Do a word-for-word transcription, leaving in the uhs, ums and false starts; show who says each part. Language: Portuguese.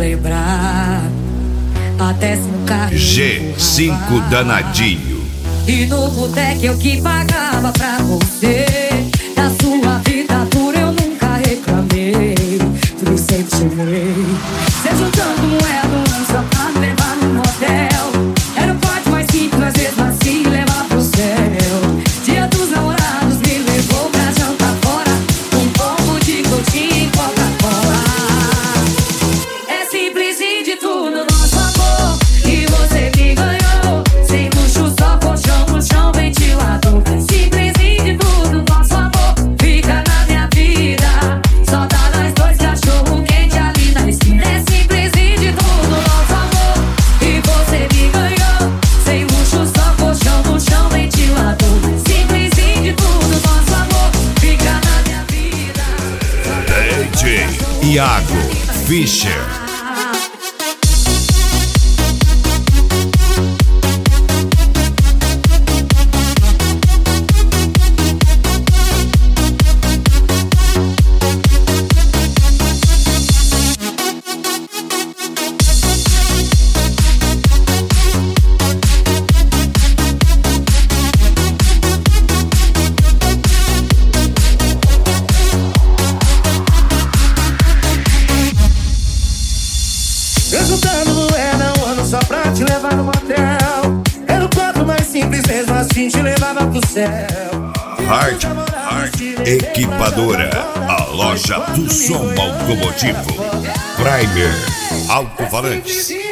Speaker 1: celebrar. Até se um carro
Speaker 2: G cinco danadinho.
Speaker 1: E no boteco eu que pagava pra você. Da sua vida dura eu nunca reclamei. Tudo sempre chamei. Cê juntando moeda só pra me levar no motel. Era o porte mais simples, às vezes assim levar pro céu. Dia dos namorados me levou pra jantar fora. Um pombo de coxinha e Coca-Cola. É simples e de tudo nosso amor. E você me ganhou. Sem luxo, só colchão no chão, ventilador. Simples e de tudo nosso amor. Fica na minha vida. Só dá nós dois, cachorro quente ali na esquina. É simples e de tudo nosso amor. E você me ganhou. Sem luxo, só colchão no chão, ventilador. Simples e de tudo nosso amor. Fica na minha vida.
Speaker 2: D J Iago Fischer.
Speaker 3: Eu juntando moeda um ano só pra te levar no motel. Era o quanto mais simples, mesmo assim te levava pro céu.
Speaker 2: Hard, Hard Equipadora, a loja do som automotivo. Primer Alto-Falantes.